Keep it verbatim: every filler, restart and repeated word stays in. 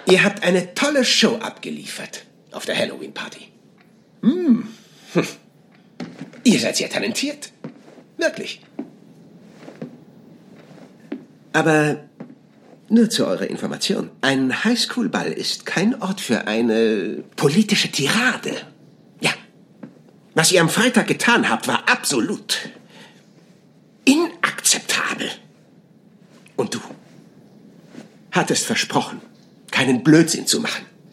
Ihr habt eine tolle Show abgeliefert auf der Halloween-Party. Hm. Hm. Ihr seid sehr talentiert. Wirklich. Aber nur zu eurer Information. Ein Highschool-Ball ist kein Ort für eine politische Tirade. Ja. Was ihr am Freitag getan habt, war absolut inakzeptabel. Und du hattest versprochen, keinen Blödsinn zu machen.